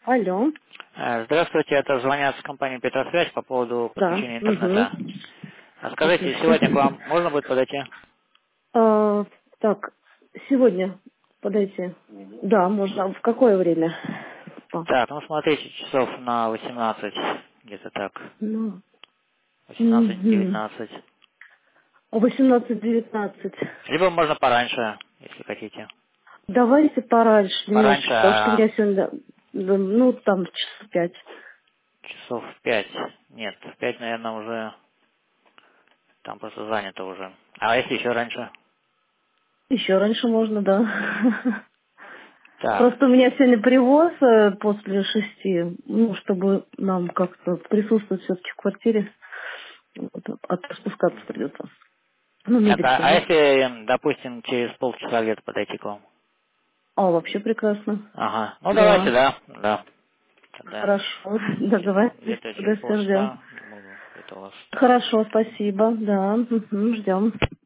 Алло. Здравствуйте, это звонят с компании Петросвязь по поводу Да. подключения Угу. интернета. А скажите, сегодня к Отлично. вам можно будет подойти? Так, сегодня подойти. Да, можно. В какое время? А, Так, ну смотрите, часов на 18, где-то так, ну, угу. 18-19. 18-19. Либо можно пораньше, если хотите. Давайте пораньше Пораньше, немножечко, потому что у меня сегодня, ну, там, часов 5. часов в 5. Нет, в 5, наверное, уже там просто занято уже. А если еще раньше? Еще раньше можно, да. Так, Просто у меня сегодня привоз после 6, ну, чтобы нам как-то присутствовать все-таки в квартире. Вот, а то спускаться придется. Ну, так, мебель а собрать. если, допустим, через полчаса где-то подойти к вам? А, вообще прекрасно. Ага, ну давайте, Да. да. Тогда Хорошо. Договорились. где-то через Тогда всем ждем. полчаса буду где-то у вас. Хорошо, спасибо. Да. Ждем.